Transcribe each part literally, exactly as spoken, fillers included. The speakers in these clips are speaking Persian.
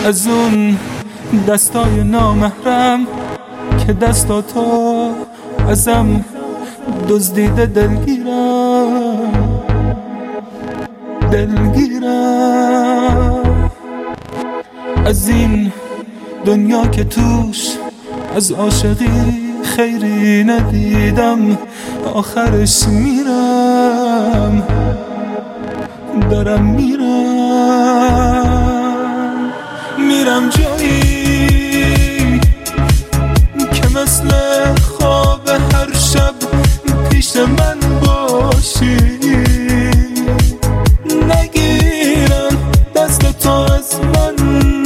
از اون دستای نامحرم که دستاتو ازم دزدیده دلگیرم دلگیرم از این دنیا که توش از عاشقی خیری ندیدم آخرش میرم دارم میرم میرم جایی که مثل خواب هر شب پیش من باشی نگیرن دست تو از من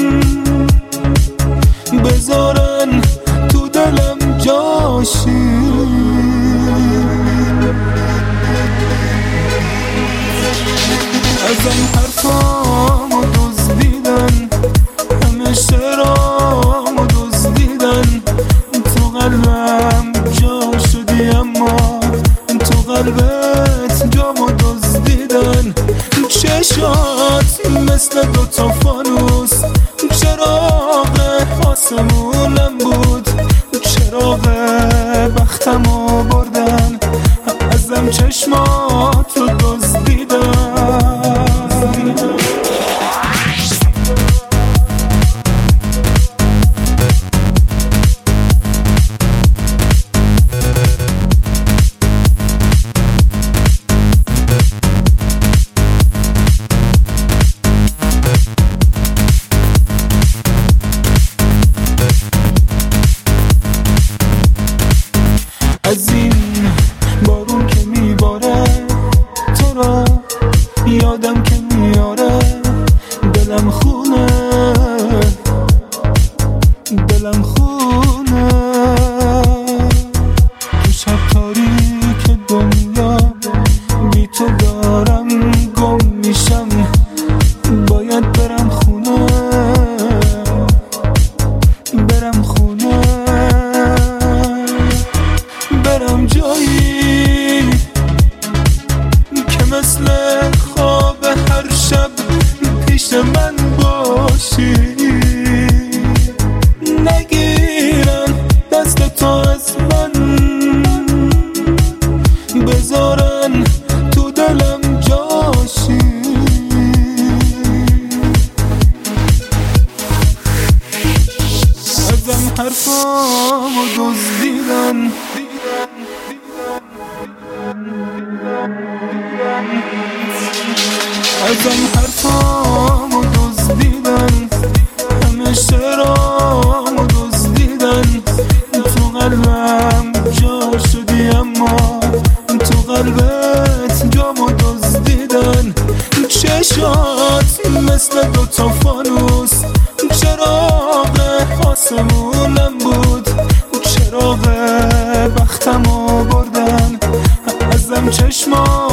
بذارن تو دلم جاشی ازم حرفامو دزدیدن همه شعرامو دزدیدن تو قلبم جا شدی اما تو قلبت جامو دزدیدن چشات مثل دوتا فانوس چراغ آسمونم بود چراغ بختمو بردن ازم چشماتو دزدیدن از این بارون که میباره تو را یادم که میاره دلم خونه دلم خونه تو شب تاریک دنیا بی تو دارم گم میشم باید برم خونه برم خونه برم جایی که مثل خواب هر شب پیش من باشی نگیرن دست تو از من بذارن تو دلم جاشی ازم حرفامو دزدیدن ازم حرفامو دزدیدن همه شعرامو دزدیدن تو قلبم جا شدی اما تو قلبت جامو دزدیدن چشات مثل دوتا فانوس چراغ آسمونم بود چراغ بختمو بردن ازم چشمات